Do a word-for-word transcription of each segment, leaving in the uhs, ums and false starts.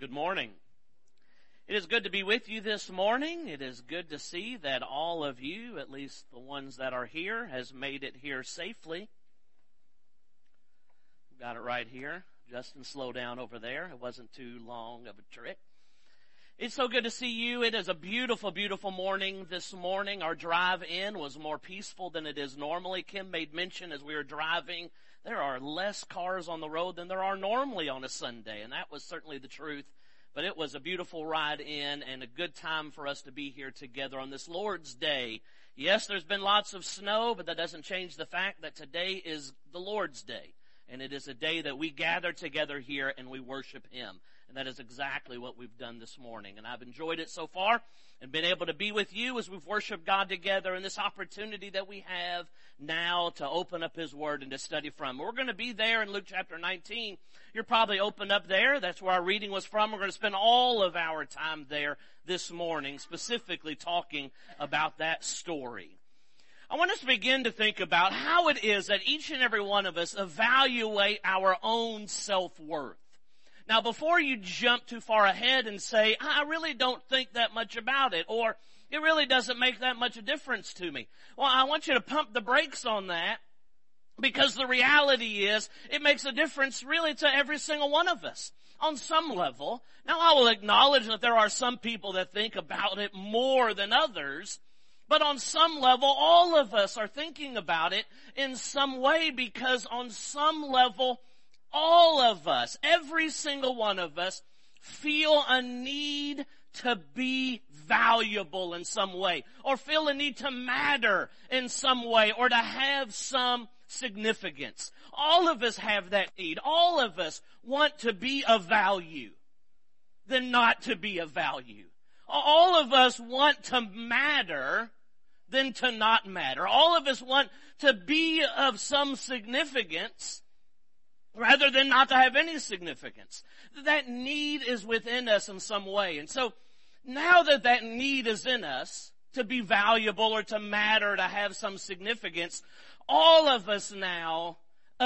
Good morning. It is good to be with you this morning. It is good to see that all of you, at least the ones that are here, has made it here safely. Got it right here. Justin, slow down over there. It wasn't too long of a trick. It's so good to see you. It is a beautiful, beautiful morning this morning. Our drive in was more peaceful than it is normally. Kim made mention as we were driving, there are less cars on the road than there are normally on a Sunday, and that was certainly the truth. But it was a beautiful ride in and a good time for us to be here together on this Lord's Day. Yes, there's been lots of snow, but that doesn't change the fact that today is the Lord's Day. And it is a day that we gather together here and we worship Him. And that is exactly what we've done this morning. And I've enjoyed it so far and been able to be with you as we've worshiped God together and this opportunity that we have now to open up His Word and to study from. We're going to be there in Luke chapter nineteen. You're probably opened up there. That's where our reading was from. We're going to spend all of our time there this morning, specifically talking about that story. I want us to begin to think about how it is that each and every one of us evaluate our own self-worth. Now, before you jump too far ahead and say, I really don't think that much about it, or it really doesn't make that much a difference to me. Well, I want you to pump the brakes on that, because the reality is it makes a difference really to every single one of us on some level. Now, I will acknowledge that there are some people that think about it more than others, but on some level, all of us are thinking about it in some way, because on some level, all of us, every single one of us, feel a need to be valuable in some way, or feel a need to matter in some way, or to have some significance. All of us have that need. All of us want to be of value than not to be of value. All of us want to matter than to not matter. All of us want to be of some significance rather than not to have any significance. That need is within us in some way. And so now that that need is in us to be valuable or to matter, to have some significance, all of us now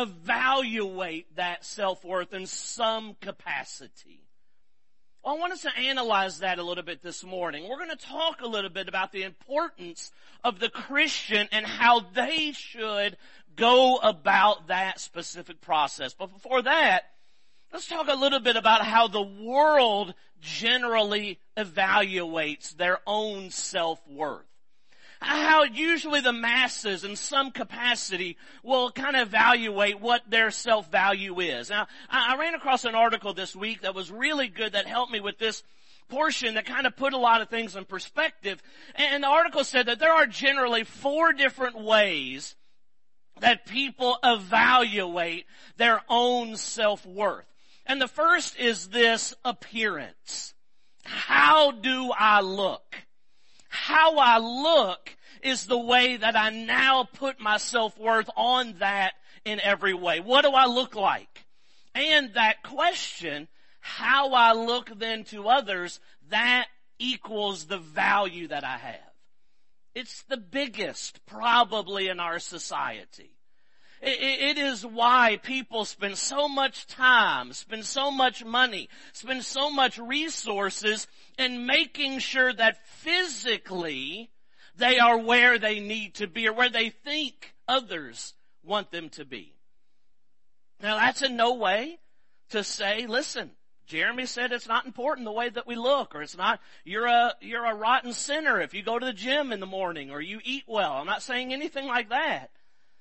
evaluate that self-worth in some capacity. Well, I want us to analyze that a little bit this morning. We're going to talk a little bit about the importance of the Christian and how they should go about that specific process. But before that, let's talk a little bit about how the world generally evaluates their own self-worth. How usually the masses in some capacity will kind of evaluate what their self-value is. Now, I ran across an article this week that was really good that helped me with this portion that kind of put a lot of things in perspective. And the article said that there are generally four different ways that people evaluate their own self-worth. And the first is this appearance. How do I look? How I look is the way that I now put my self-worth on that in every way. What do I look like? And that question, how I look then to others, that equals the value that I have. It's the biggest probably in our society. It is why people spend so much time, spend so much money, spend so much resources in making sure that physically they are where they need to be or where they think others want them to be. Now, that's in no way to say, listen, Jeremy said it's not important the way that we look, or it's not, you're a, you're a rotten sinner if you go to the gym in the morning or you eat well. I'm not saying anything like that.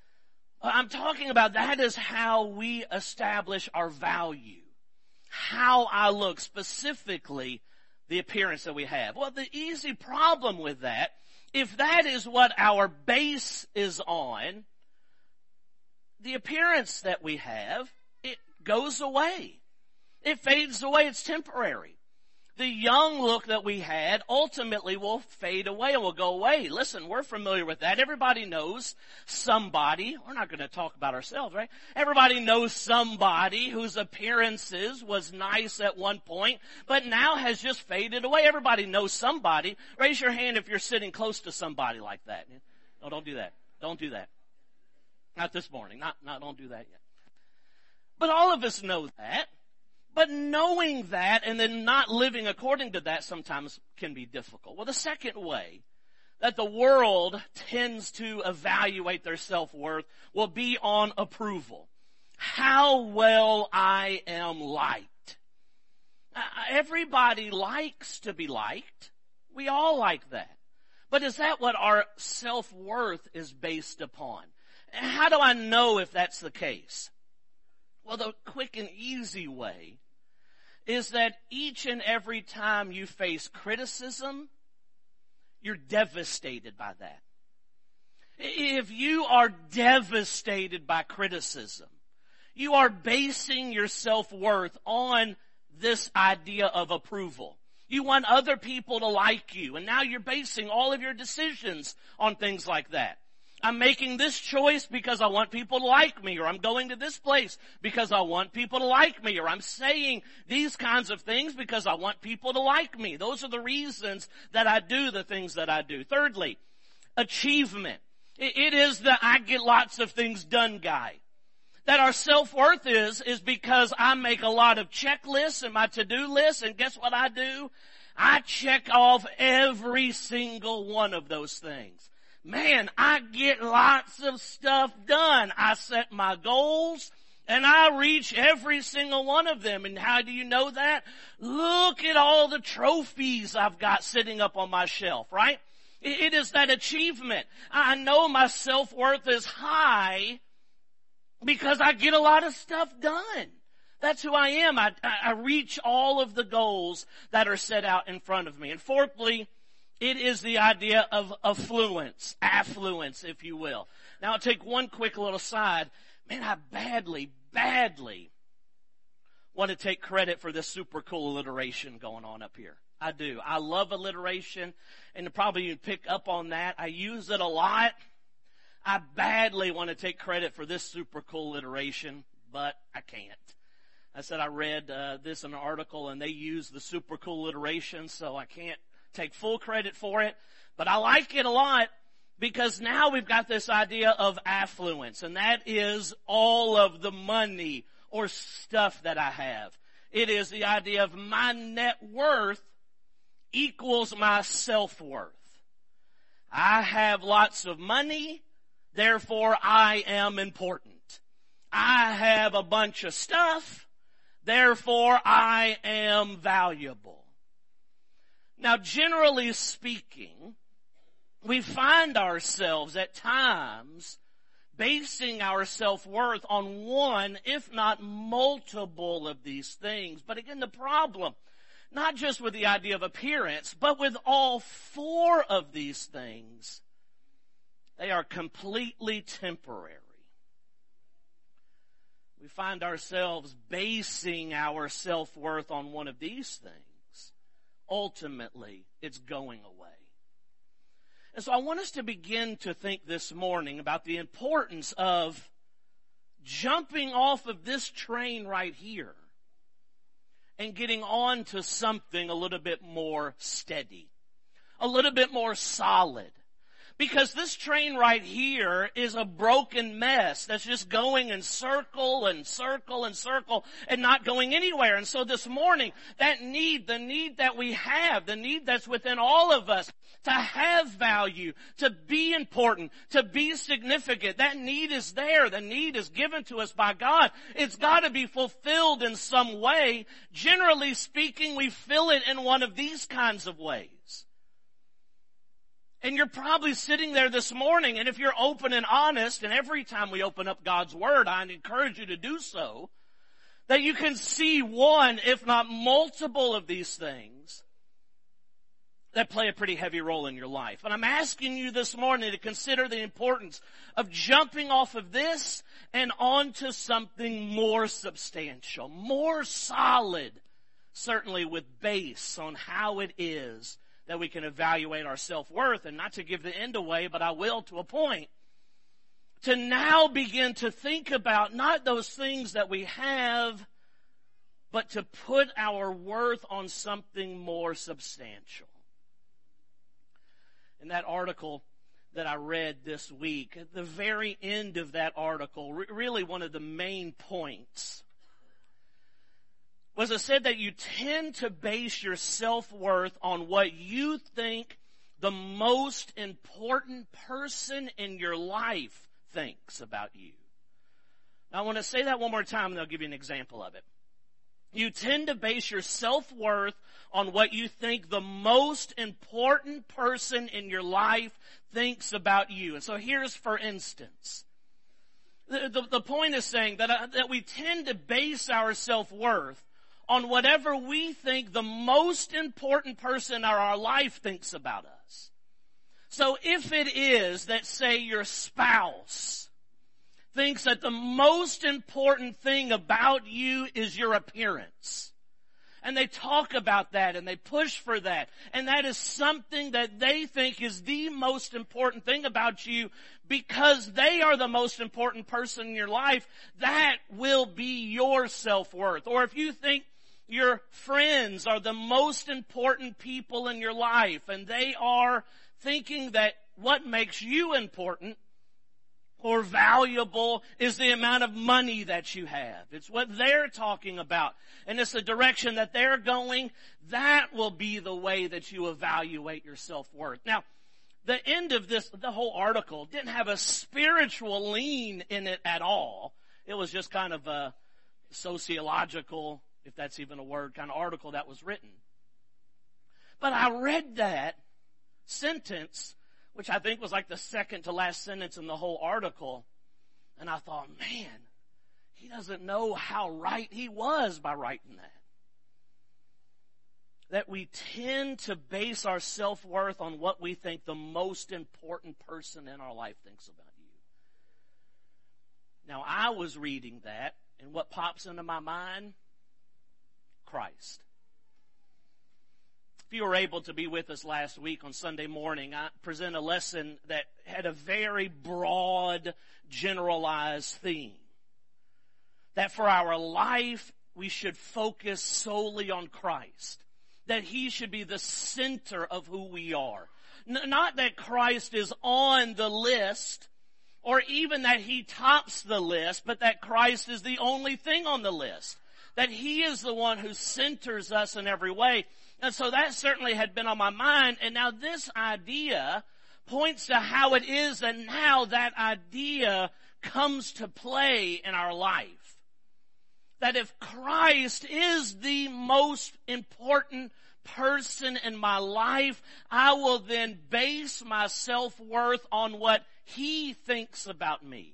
I'm talking about that is how we establish our value. How I look, specifically the appearance that we have. Well, the easy problem with that, if that is what our base is on, the appearance that we have, it goes away. It fades away. It's temporary. The young look that we had ultimately will fade away and will go away. Listen, we're familiar with that. Everybody knows somebody. We're not going to talk about ourselves, right? Everybody knows somebody whose appearances was nice at one point, but now has just faded away. Everybody knows somebody. Raise your hand if you're sitting close to somebody like that. No, don't do that. Don't do that. Not this morning. Not, not, don't do that yet. But all of us know that. But knowing that and then not living according to that sometimes can be difficult. Well, the second way that the world tends to evaluate their self-worth will be on approval. How well I am liked. Uh, everybody likes to be liked. We all like that. But is that what our self-worth is based upon? How do I know if that's the case? Well, the quick and easy way is that each and every time you face criticism, you're devastated by that. If you are devastated by criticism, you are basing your self-worth on this idea of approval. You want other people to like you, and now you're basing all of your decisions on things like that. I'm making this choice because I want people to like me, or I'm going to this place because I want people to like me, or I'm saying these kinds of things because I want people to like me. Those are the reasons that I do the things that I do. Thirdly, achievement. It is the I get lots of things done guy. That our self-worth is, is because I make a lot of checklists in my to-do list, and guess what I do? I check off every single one of those things. Man, I get lots of stuff done. I set my goals and I reach every single one of them. And how do you know that? Look at all the trophies I've got sitting up on my shelf, right? It is that achievement. I know my self-worth is high because I get a lot of stuff done. That's who I am. I, I reach all of the goals that are set out in front of me. And fourthly, it is the idea of affluence, affluence, if you will. Now, I'll take one quick little side. Man, I badly, badly want to take credit for this super cool alliteration going on up here. I do. I love alliteration, and probably you pick up on that. I use it a lot. I badly want to take credit for this super cool alliteration, but I can't. I said I read uh, this in an article, and they use the super cool alliteration, so I can't take full credit for it, but I like it a lot because now we've got this idea of affluence, and that is all of the money or stuff that I have. It is the idea of my net worth equals my self-worth. I have lots of money, therefore I am important. I have a bunch of stuff, therefore I am valuable. Now, generally speaking, we find ourselves at times basing our self-worth on one, if not multiple of these things. But again, the problem, not just with the idea of appearance, but with all four of these things, they are completely temporary. We find ourselves basing our self-worth on one of these things. Ultimately, it's going away. And so I want us to begin to think this morning about the importance of jumping off of this train right here and getting on to something a little bit more steady, a little bit more solid. Because this train right here is a broken mess that's just going in circle and circle and circle and not going anywhere. And so this morning, that need, the need that we have, the need that's within all of us to have value, to be important, to be significant, that need is there. The need is given to us by God. It's got to be fulfilled in some way. Generally speaking, we fill it in one of these kinds of ways. And you're probably sitting there this morning, and if you're open and honest, and every time we open up God's Word, I encourage you to do so, that you can see one, if not multiple of these things that play a pretty heavy role in your life. And I'm asking you this morning to consider the importance of jumping off of this and onto something more substantial, more solid, certainly with base on how it is that we can evaluate our self-worth. And not to give the end away, but I will to a point, to now begin to think about not those things that we have, but to put our worth on something more substantial. In that article that I read this week, at the very end of that article, really one of the main points was it said that you tend to base your self-worth on what you think the most important person in your life thinks about you. Now I want to say that one more time and I'll give you an example of it. You tend to base your self-worth on what you think the most important person in your life thinks about you. And so here's, for instance, the, the, the point is saying that, uh, that we tend to base our self-worth on whatever we think the most important person in our life thinks about us. So if it is that, say, your spouse thinks that the most important thing about you is your appearance, and they talk about that and they push for that, and that is something that they think is the most important thing about you because they are the most important person in your life, that will be your self-worth. Or if you think your friends are the most important people in your life and they are thinking that what makes you important or valuable is the amount of money that you have. It's what they're talking about. And it's the direction that they're going. That will be the way that you evaluate your self-worth. Now, the end of this, the whole article didn't have a spiritual lean in it at all. It was just kind of a sociological, if that's even a word, kind of article that was written. But I read that sentence, which I think was like the second to last sentence in the whole article. And I thought, man, he doesn't know how right he was by writing that. That we tend to base our self-worth on what we think the most important person in our life thinks about you. Now, I was reading that, and what pops into my mind? Christ. If you were able to be with us last week on Sunday morning, I present a lesson that had a very broad, generalized theme. That for our life, we should focus solely on Christ. That He should be the center of who we are. N- not that Christ is on the list, or even that He tops the list, but that Christ is the only thing on the list. That He is the one who centers us in every way. And so that certainly had been on my mind. And now this idea points to how it is and how that idea comes to play in our life. That if Christ is the most important person in my life, I will then base my self-worth on what He thinks about me.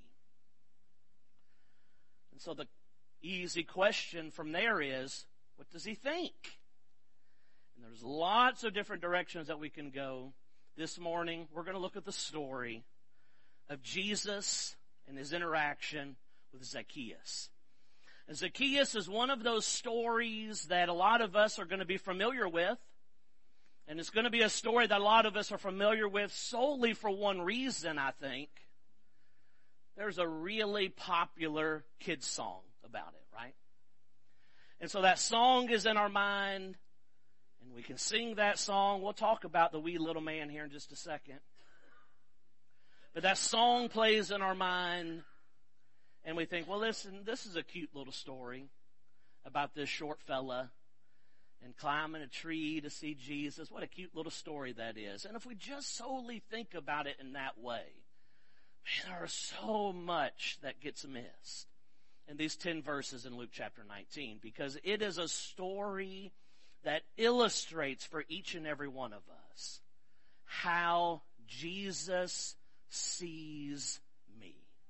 And so the easy question from there is, what does He think? And there's lots of different directions that we can go. This morning, we're going to look at the story of Jesus and His interaction with Zacchaeus. And Zacchaeus is one of those stories that a lot of us are going to be familiar with. And it's going to be a story that a lot of us are familiar with solely for one reason, I think. There's a really popular kids song about it, right? And so that song is in our mind. And we can sing that song. We'll talk about the wee little man here in just a second. But that song plays in our mind. And we think, well, listen, this is a cute little story about this short fella and climbing a tree to see Jesus. What a cute little story that is. And if we just solely think about it in that way, man, there is so much that gets missed in these ten verses in Luke chapter nineteen, because it is a story that illustrates for each and every one of us how Jesus sees me.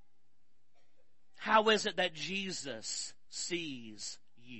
How is it that Jesus sees you?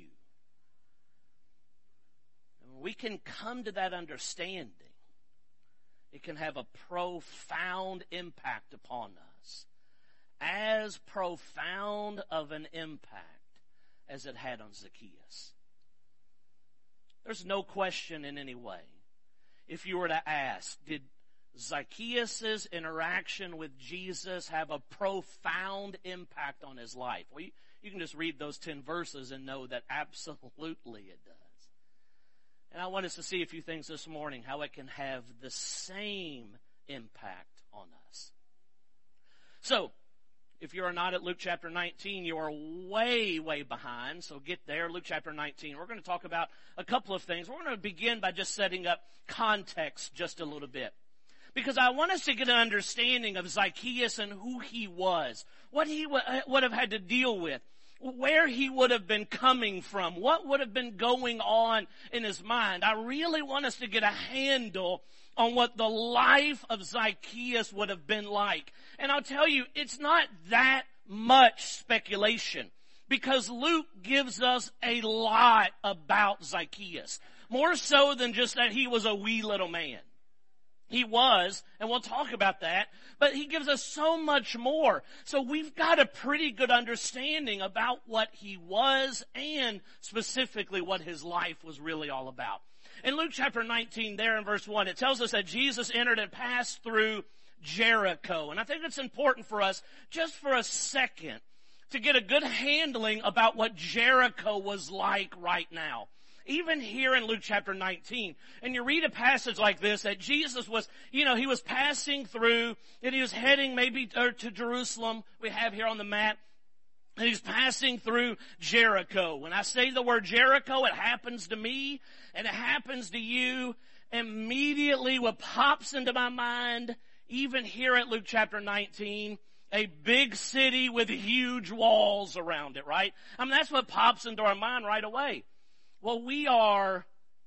And when we can come to that understanding, it can have a profound impact upon us. As profound of an impact as it had on Zacchaeus. There's no question in any way. If you were to ask, did Zacchaeus' interaction with Jesus have a profound impact on his life? Well, you, you can just read those ten verses and know that absolutely it does. And I want us to see a few things this morning, how it can have the same impact on us. So, If you are not at Luke chapter nineteen, you are way, way behind. So get there, Luke chapter nineteen. We're going to talk about a couple of things. We're going to begin by just setting up context just a little bit. Because I want us to get an understanding of Zacchaeus and who he was, what he would have had to deal with, where he would have been coming from, what would have been going on in his mind. I really want us to get a handle on what the life of Zacchaeus would have been like. And I'll tell you, it's not that much speculation, because Luke gives us a lot about Zacchaeus. More so than just that he was a wee little man. He was, and we'll talk about that, but he gives us so much more. So we've got a pretty good understanding about what he was and specifically what his life was really all about. In Luke chapter nineteen, there in verse one, it tells us that Jesus entered and passed through Jericho. And I think it's important for us, just for a second, to get a good handling about what Jericho was like right now. Even here in Luke chapter nineteen, and you read a passage like this, that Jesus was, you know, he was passing through, and he was heading maybe to Jerusalem, we have here on the map, and he's passing through Jericho. When I say the word Jericho, it happens to me, and it happens to you. Immediately what pops into my mind, even here at Luke chapter nineteen, a big city with huge walls around it, right? I mean, that's what pops into our mind right away. Well, we are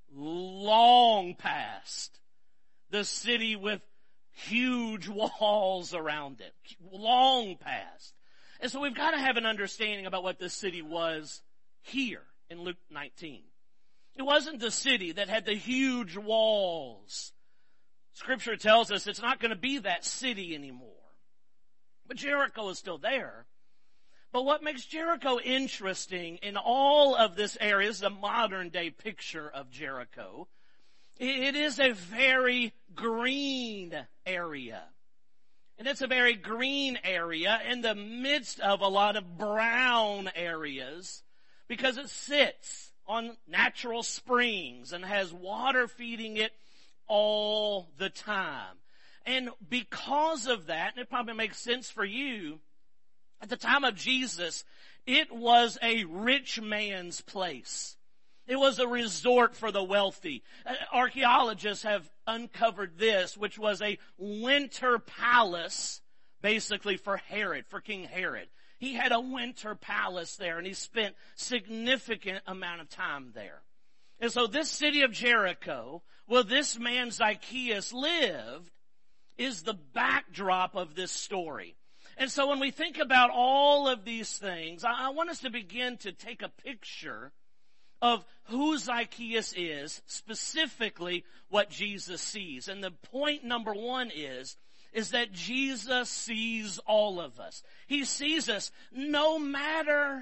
long past the city with huge walls around it. Long past. And so we've got to have an understanding about what this city was here in Luke nineteen. It wasn't the city that had the huge walls. Scripture tells us it's not going to be that city anymore. But Jericho is still there. But what makes Jericho interesting in all of this area is a modern day picture of Jericho. It is a very green area. And it's a very green area in the midst of a lot of brown areas because it sits on natural springs and has water feeding it all the time. And because of that, and it probably makes sense for you, at the time of Jesus, it was a rich man's place. It was a resort for the wealthy. Archaeologists have uncovered this, which was a winter palace, basically for Herod, for King Herod. He had a winter palace there, and he spent significant amount of time there. And so this city of Jericho, where this man Zacchaeus lived, is the backdrop of this story. And so when we think about all of these things, I want us to begin to take a picture of who Zacchaeus is, specifically what Jesus sees. And the point number one is, is that Jesus sees all of us. He sees us no matter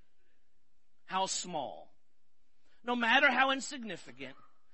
how small, no matter how insignificant,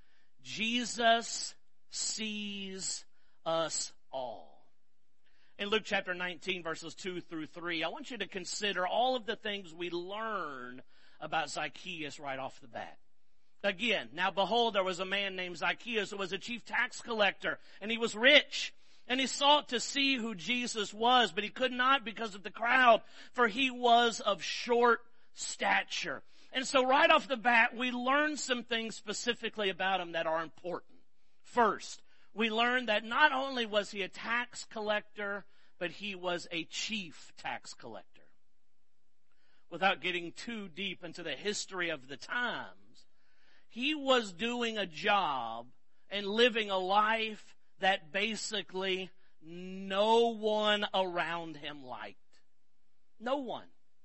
Jesus sees us all. In Luke chapter nineteen, verses two through three, I want you to consider all of the things we learn about Zacchaeus right off the bat. Again, now behold, there was a man named Zacchaeus who was a chief tax collector, and he was rich. And he sought to see who Jesus was, but he could not because of the crowd, for he was of short stature. And so right off the bat, we learn some things specifically about him that are important. First, we learn that not only was he a tax collector, but he was a chief tax collector. Without getting too deep into the history of the times, he was doing a job and living a life that basically no one around him liked. No one.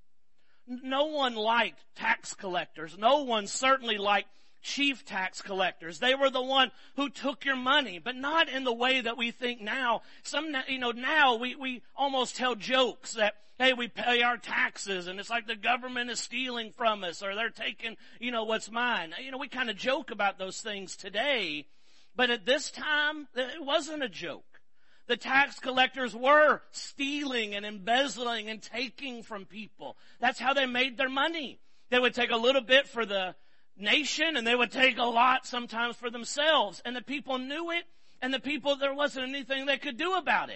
No one liked tax collectors. No one certainly liked chief tax collectors. They were the one who took your money, but not in the way that we think now. Some, you know, now we, we almost tell jokes that, hey, we pay our taxes and it's like the government is stealing from us or they're taking, you know, what's mine. You know, we kind of joke about those things today, but at this time, it wasn't a joke. The tax collectors were stealing and embezzling and taking from people. That's how they made their money. They would take a little bit for the nation and they would take a lot sometimes for themselves. And the people knew it, and the people, there wasn't anything they could do about it.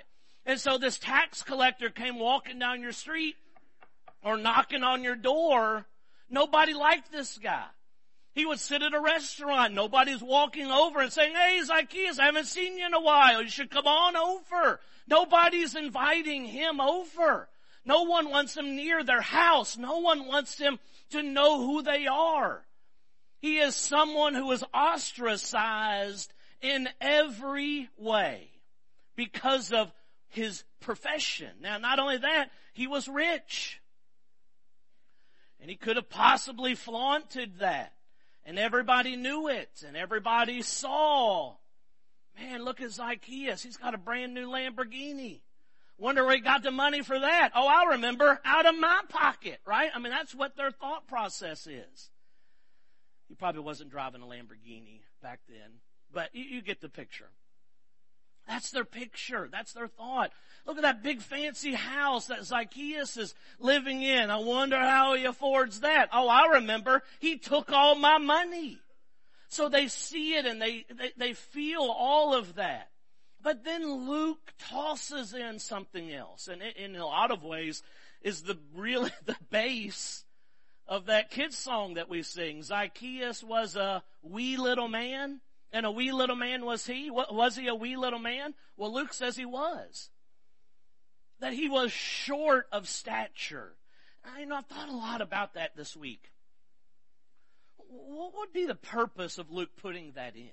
And so this tax collector came walking down your street or knocking on your door. Nobody liked this guy. He would sit at a restaurant. Nobody's walking over and saying, hey, Zacchaeus, I haven't seen you in a while. You should come on over. Nobody's inviting him over. No one wants him near their house. No one wants him to know who they are. He is someone who is ostracized in every way because of his profession. Now, not only that, he was rich. And he could have possibly flaunted that. And everybody knew it. And everybody saw. Man, look at Zacchaeus. He's got a brand new Lamborghini. Wonder where he got the money for that. Oh, I remember. Out of my pocket, right? I mean, that's what their thought process is. He probably wasn't driving a Lamborghini back then. But you, you get the picture. That's their picture. That's their thought. Look at that big fancy house that Zacchaeus is living in. I wonder how he affords that. Oh, I remember. He took all my money. So they see it and they, they, they feel all of that. But then Luke tosses in something else. And it, in a lot of ways is the really the base of that kid's song that we sing. Zacchaeus was a wee little man. And a wee little man was he? Was he a wee little man? Well, Luke says he was. That he was short of stature. I, you know, I've thought a lot about that this week. What would be the purpose of Luke putting that in?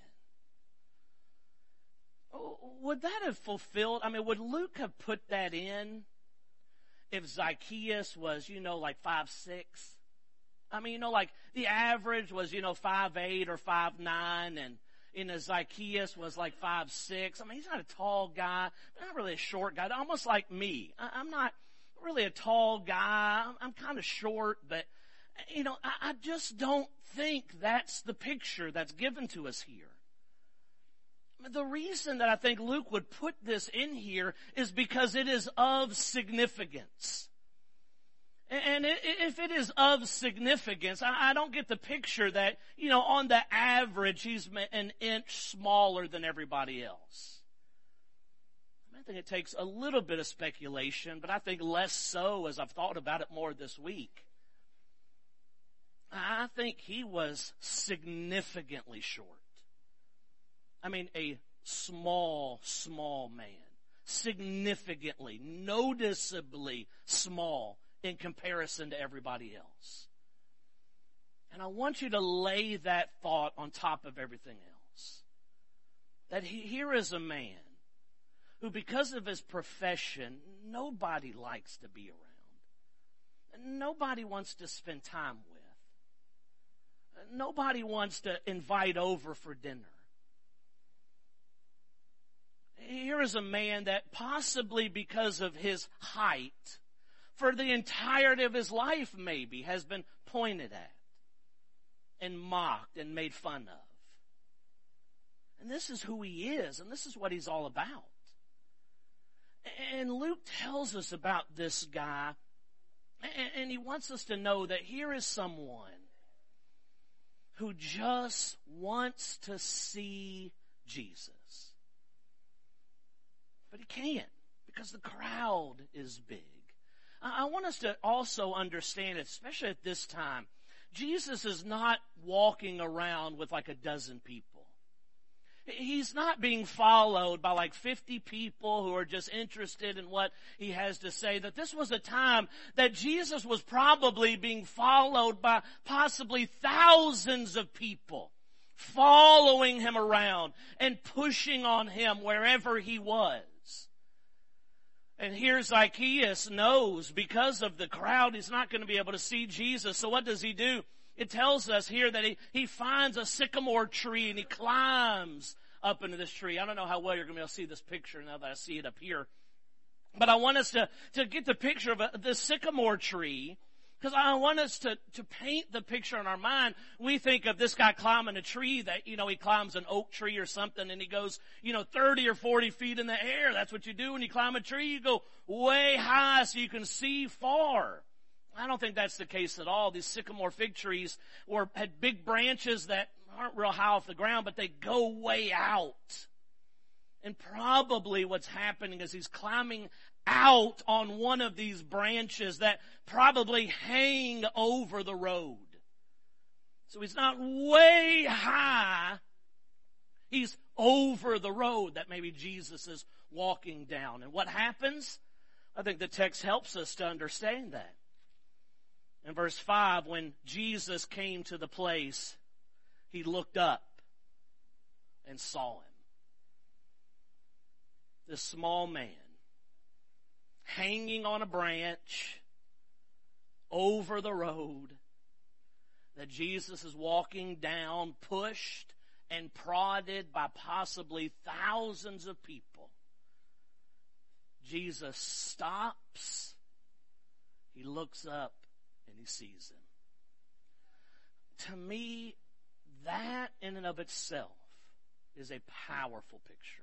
Would that have fulfilled, I mean, would Luke have put that in if Zacchaeus was, you know, like five six? I mean, you know, like the average was, you know, five eight or five nine, and you know, Zacchaeus was like five six. I mean, he's not a tall guy, but not really a short guy. Almost like me. I, I'm not really a tall guy. I'm, I'm kind of short, but, you know, I, I just don't think that's the picture that's given to us here. The reason that I think Luke would put this in here is because it is of significance. And if it is of significance, I don't get the picture that, you know, on the average, he's an inch smaller than everybody else. I think it takes a little bit of speculation, but I think less so as I've thought about it more this week. I think he was significantly short. I mean, a small, small man. Significantly, noticeably small in comparison to everybody else. And I want you to lay that thought on top of everything else. That he, here is a man who, because of his profession, nobody likes to be around. Nobody wants to spend time with. Nobody wants to invite over for dinner. Here is a man that possibly because of his height, for the entirety of his life maybe, has been pointed at and mocked and made fun of. And this is who he is, and this is what he's all about. And Luke tells us about this guy, and he wants us to know that here is someone who just wants to see Jesus. But he can't because the crowd is big. I want us to also understand, especially at this time, Jesus is not walking around with like a dozen people. He's not being followed by like fifty people who are just interested in what he has to say. That this was a time that Jesus was probably being followed by possibly thousands of people following him around and pushing on him wherever he was. And here Zacchaeus knows because of the crowd he's not going to be able to see Jesus. So what does he do? It tells us here that he, he finds a sycamore tree and he climbs up into this tree. I don't know how well you're going to be able to see this picture now that I see it up here. But I want us to, to get the picture of a, the sycamore tree, because I want us to, to paint the picture in our mind. We think of this guy climbing a tree that, you know, he climbs an oak tree or something and he goes, you know, thirty or forty feet in the air. That's what you do when you climb a tree. You go way high so you can see far. I don't think that's the case at all. These sycamore fig trees were, had big branches that aren't real high off the ground, but they go way out. And probably what's happening is he's climbing out on one of these branches that probably hang over the road. So he's not way high. He's over the road that maybe Jesus is walking down. And what happens? I think the text helps us to understand that. In verse five, when Jesus came to the place, he looked up and saw him. This small man, hanging on a branch over the road that Jesus is walking down, pushed and prodded by possibly thousands of people. Jesus stops, he looks up, and he sees him. To me, that in and of itself is a powerful picture.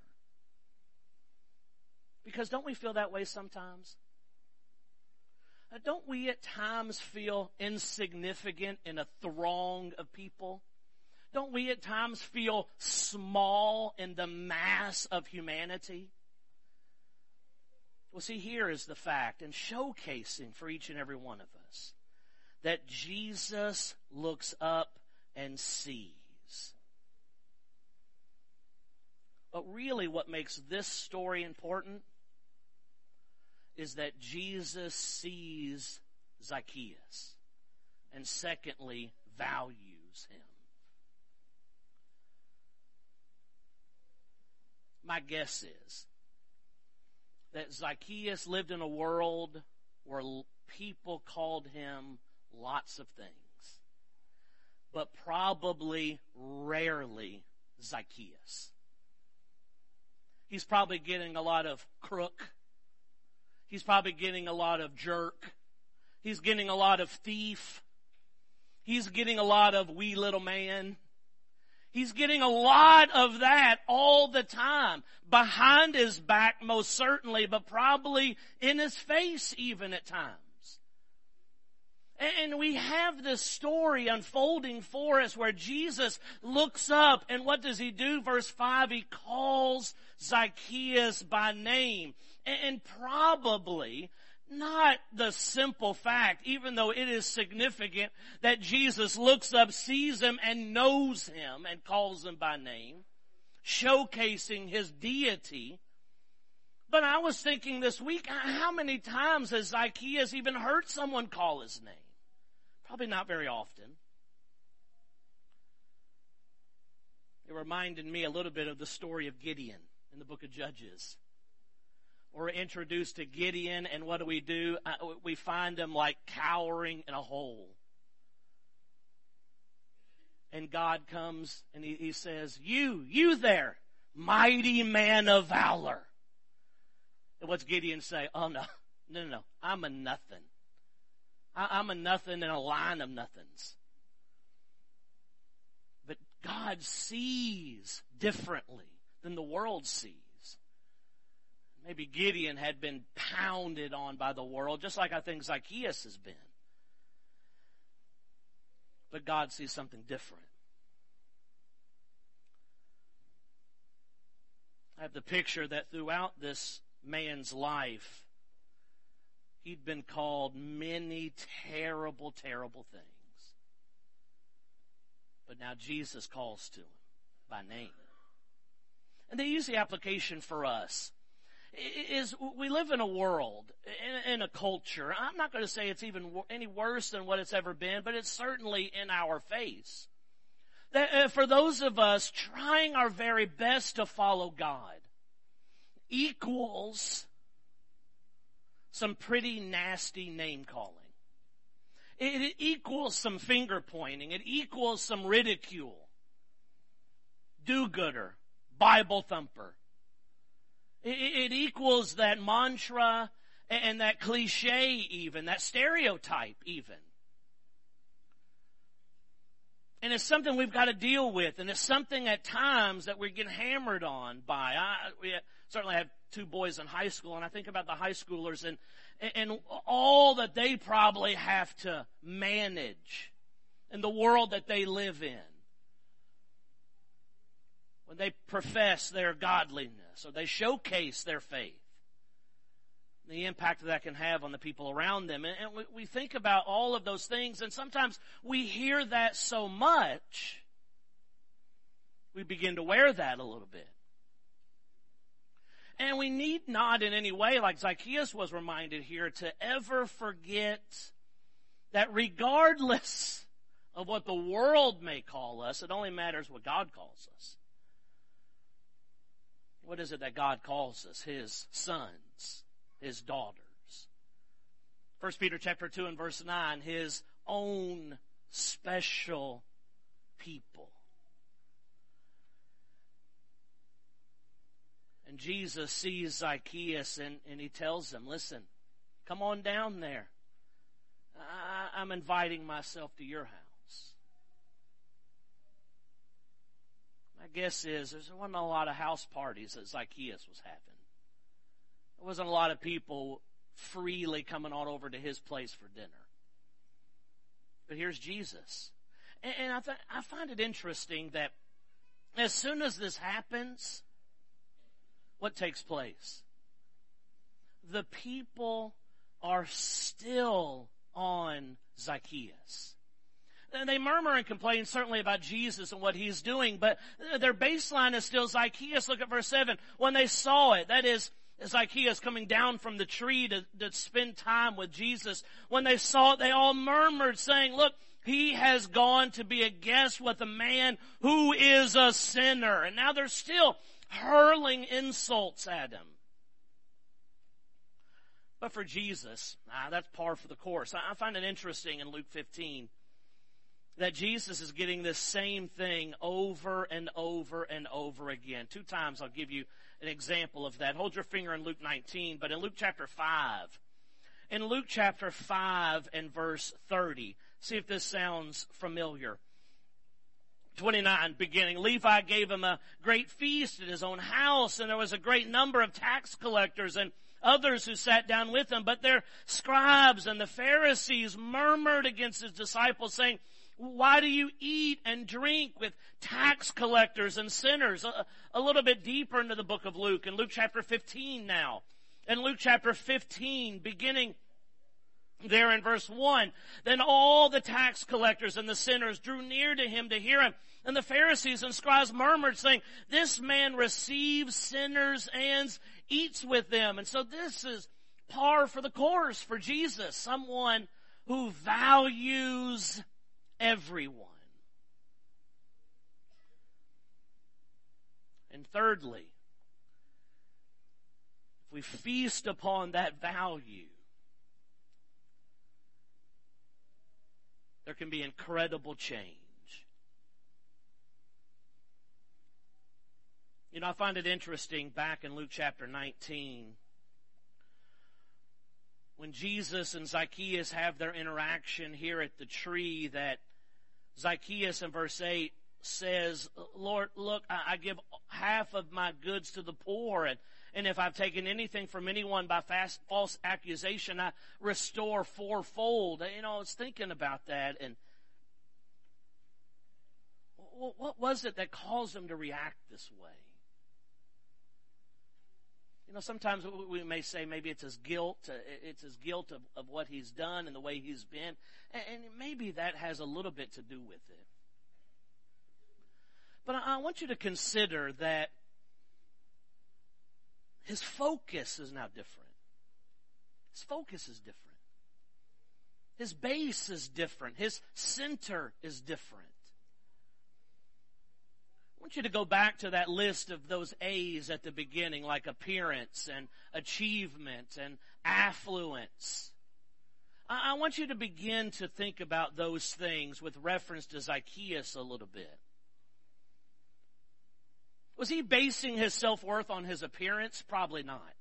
Because don't we feel that way sometimes? Uh, don't we at times feel insignificant in a throng of people? Don't we at times feel small in the mass of humanity? Well, see, here is the fact, and showcasing for each and every one of us, that Jesus looks up and sees. But really what makes this story important is that Jesus sees Zacchaeus, and secondly, values him. My guess is that Zacchaeus lived in a world where people called him lots of things, but probably rarely Zacchaeus. He's probably getting a lot of crook. He's probably getting a lot of jerk. He's getting a lot of thief. He's getting a lot of wee little man. He's getting a lot of that all the time. Behind his back, most certainly, but probably in his face even at times. And we have this story unfolding for us where Jesus looks up, and what does he do? Verse five, he calls Zacchaeus by name. And probably not the simple fact, even though it is significant, that Jesus looks up, sees him, and knows him, and calls him by name, showcasing his deity. But I was thinking this week, how many times has Zacchaeus even heard someone call his name? Probably not very often. It reminded me a little bit of the story of Gideon in the book of Judges. We're introduced to Gideon, and what do we do? Uh, we find him like cowering in a hole. And God comes and he, he says, you, you there, mighty man of valor. And what's Gideon say? Oh no, no, no, no, I'm a nothing. I, I'm a nothing in a line of nothings. But God sees differently than the world sees. Maybe Gideon had been pounded on by the world, just like I think Zacchaeus has been. But God sees something different. I have the picture that throughout this man's life, he'd been called many terrible, terrible things. But now Jesus calls to him by name. And the easy application for us is we live in a world, in, in a culture. I'm not going to say it's even any worse than what it's ever been, but it's certainly in our face. That uh, for those of us trying our very best to follow God equals some pretty nasty name calling. It, it equals some finger pointing. It equals some ridicule. Do-gooder, Bible thumper. It equals that mantra and that cliche even, that stereotype even. And it's something we've got to deal with, and it's something at times that we're getting hammered on by. I we certainly have two boys in high school, and I think about the high schoolers and, and all that they probably have to manage in the world that they live in. When they profess their godliness or they showcase their faith. The impact that can have on the people around them. And, and we, we think about all of those things, and sometimes we hear that so much, we begin to wear that a little bit. And we need not in any way, like Zacchaeus was reminded here, to ever forget that regardless of what the world may call us, it only matters what God calls us. What is it that God calls us? His sons, His daughters. First Peter chapter two and verse nine, His own special people. And Jesus sees Zacchaeus and, and He tells him, listen, come on down there. I, I'm inviting myself to your house. My guess is there wasn't a lot of house parties that Zacchaeus was having. There wasn't a lot of people freely coming on over to his place for dinner. But here's Jesus. And, and I, th- I find it interesting that as soon as this happens, what takes place? The people are still on Zacchaeus. And they murmur and complain certainly about Jesus and what He's doing, but their baseline is still Zacchaeus. Look at verse seven. When they saw it, that is, Zacchaeus coming down from the tree to, to spend time with Jesus. When they saw it, they all murmured, saying, look, he has gone to be a guest with a man who is a sinner. And now they're still hurling insults at him. But for Jesus, ah, that's par for the course. I find it interesting in Luke fifteen that Jesus is getting this same thing over and over and over again. Two times I'll give you an example of that. Hold your finger in Luke nineteen, but in Luke chapter five. In Luke chapter five and verse thirty, see if this sounds familiar. twenty-nine, beginning, Levi gave him a great feast at his own house, and there was a great number of tax collectors and others who sat down with him. But their scribes and the Pharisees murmured against his disciples, saying, why do you eat and drink with tax collectors and sinners? A, a little bit deeper into the book of Luke, in Luke chapter fifteen now. In Luke chapter fifteen, beginning there in verse one, then all the tax collectors and the sinners drew near to him to hear him. And the Pharisees and scribes murmured, saying, this man receives sinners and eats with them. And so this is par for the course for Jesus, someone who values everyone. And thirdly, if we feast upon that value, there can be incredible change. You know, I find it interesting back in Luke chapter nineteen, when Jesus and Zacchaeus have their interaction here at the tree, that Zacchaeus in verse eight says, Lord, look, I give half of my goods to the poor, and, and if I've taken anything from anyone by fast, false accusation, I restore fourfold. You know, I was thinking about that, and what was it that caused him to react this way? You know, sometimes we may say maybe it's his guilt. It's his guilt of, of what he's done and the way he's been. And maybe that has a little bit to do with it. But I want you to consider that his focus is now different. His focus is different. His base is different. His center is different. I want you to go back to that list of those A's at the beginning, like appearance and achievement and affluence. I want you to begin to think about those things with reference to Zacchaeus a little bit. Was he basing his self-worth on his appearance? Probably not.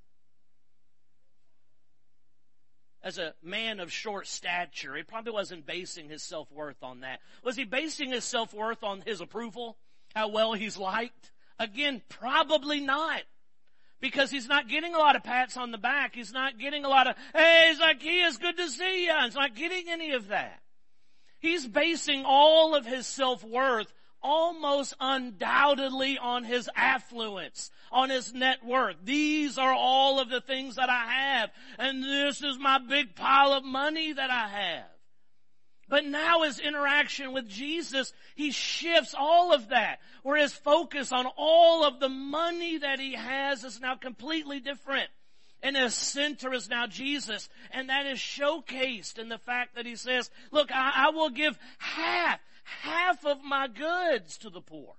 As a man of short stature, he probably wasn't basing his self-worth on that. Was he basing his self-worth on his approval? How well he's liked? Again, probably not. Because he's not getting a lot of pats on the back. He's not getting a lot of, hey, Zacchaeus, good to see you. He's not getting any of that. He's basing all of his self-worth almost undoubtedly on his affluence, on his net worth. These are all of the things that I have, and this is my big pile of money that I have. But now his interaction with Jesus, he shifts all of that, where his focus on all of the money that he has is now completely different. And his center is now Jesus. And that is showcased in the fact that he says, look, I, I will give half, half of my goods to the poor.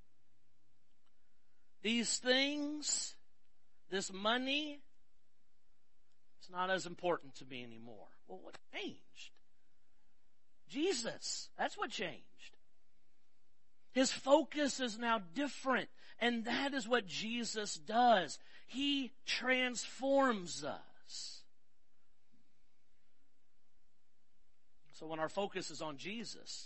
These things, this money, it's not as important to me anymore. Well, what changed? Jesus. That's what changed. His focus is now different. And that is what Jesus does. He transforms us. So when our focus is on Jesus,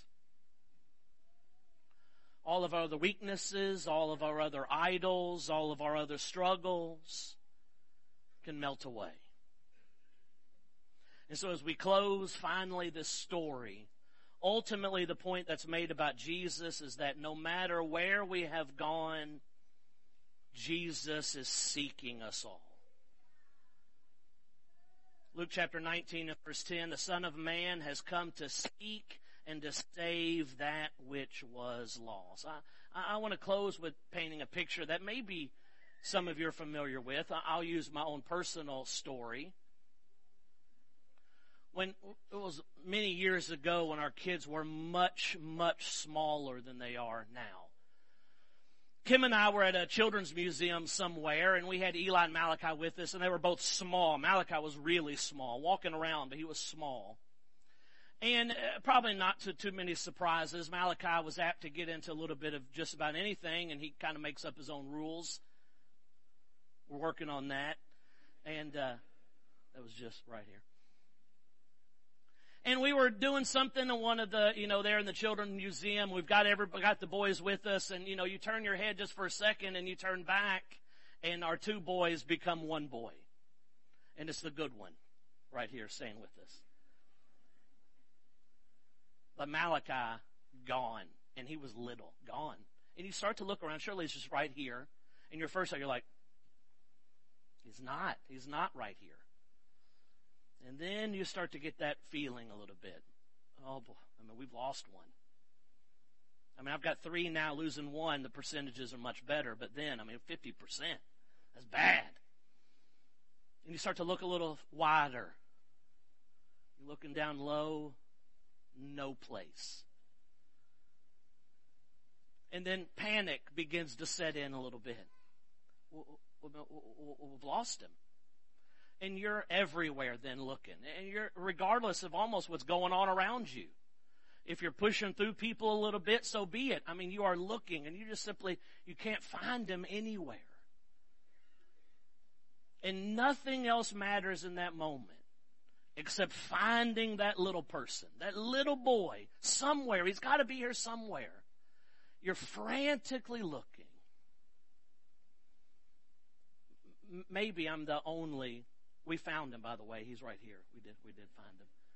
all of our other weaknesses, all of our other idols, all of our other struggles can melt away. And so as we close finally this story, ultimately the point that's made about Jesus is that no matter where we have gone, Jesus is seeking us all. Luke chapter nineteen and verse ten, the Son of Man has come to seek and to save that which was lost. I, I want to close with painting a picture that maybe some of you are familiar with. I'll use my own personal story. When it was many years ago when our kids were much, much smaller than they are now. Kim and I were at a children's museum somewhere, and we had Eli and Malachi with us, and they were both small. Malachi was really small, walking around, but he was small. And uh, probably not to too many surprises, Malachi was apt to get into a little bit of just about anything, and he kind of makes up his own rules. We're working on that. And uh, that was just right here. And we were doing something in one of the, you know, there in the children's museum. We've got every, got the boys with us, and, you know, you turn your head just for a second, and you turn back, and our two boys become one boy. And it's the good one right here staying with us. But Malachi, gone. And he was little, gone. And you start to look around, surely it's just right here. And your first thought, you're like, he's not. He's not right here. And then you start to get that feeling a little bit. Oh, boy, I mean, we've lost one. I mean, I've got three now, losing one. The percentages are much better. But then, I mean, fifty percent. That's bad. And you start to look a little wider. You're looking down low. No place. And then panic begins to set in a little bit. We've lost him. And you're everywhere then looking. And you're, regardless of almost what's going on around you. If you're pushing through people a little bit, so be it. I mean, you are looking and you just simply, you can't find him anywhere. And nothing else matters in that moment except finding that little person, that little boy somewhere. He's got to be here somewhere. You're frantically looking. M- maybe I'm the only... We found him, by the way. He's right here. We did, we did find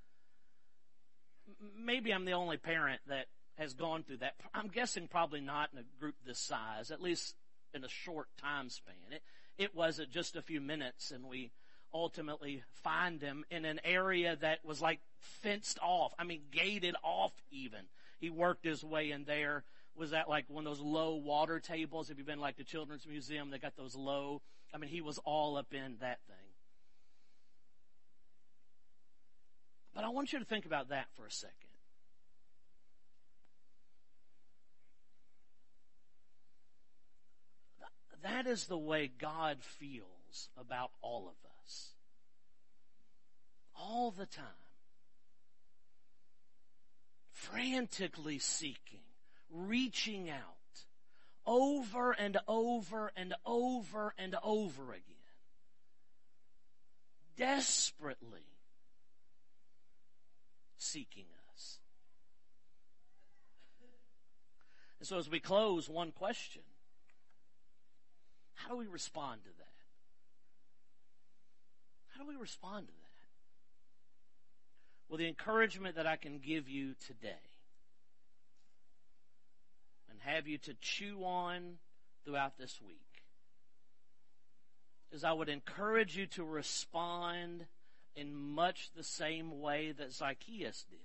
him. Maybe I'm the only parent that has gone through that. I'm guessing probably not in a group this size, at least in a short time span. It, it wasn't just a few minutes, and we ultimately find him in an area that was like fenced off. I mean, gated off even. He worked his way in there. Was that like one of those low water tables? Have you been like the Children's Museum? They got those low. I mean, he was all up in that thing. But I want you to think about that for a second. That is the way God feels about all of us. All the time. Frantically seeking, reaching out, over and over and over and over again. Desperately seeking us. And so as we close, one question. How do we respond to that? How do we respond to that? Well, the encouragement that I can give you today, and have you to chew on throughout this week is I would encourage you to respond in much the same way that Zacchaeus did.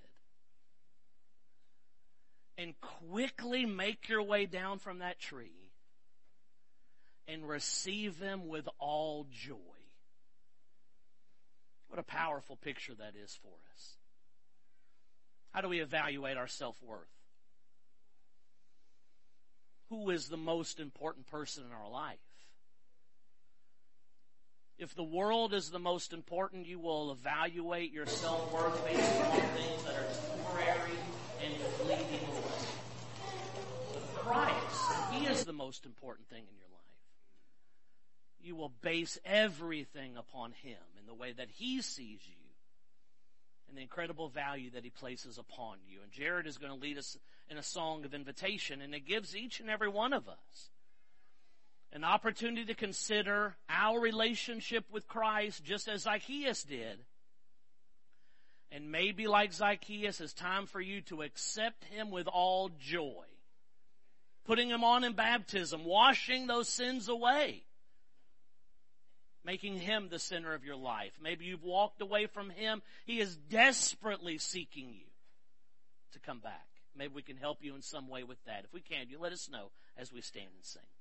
And quickly make your way down from that tree and receive him with all joy. What a powerful picture that is for us. How do we evaluate our self-worth? Who is the most important person in our life? If the world is the most important, you will evaluate your self-worth based on things that are temporary and fleeting away. With Christ, he is the most important thing in your life. You will base everything upon him in the way that he sees you and the incredible value that he places upon you. And Jared is going to lead us in a song of invitation, and it gives each and every one of us an opportunity to consider our relationship with Christ just as Zacchaeus did. And maybe like Zacchaeus, it's time for you to accept him with all joy. Putting him on in baptism, washing those sins away. Making him the center of your life. Maybe you've walked away from him. He is desperately seeking you to come back. Maybe we can help you in some way with that. If we can, you let us know as we stand and sing.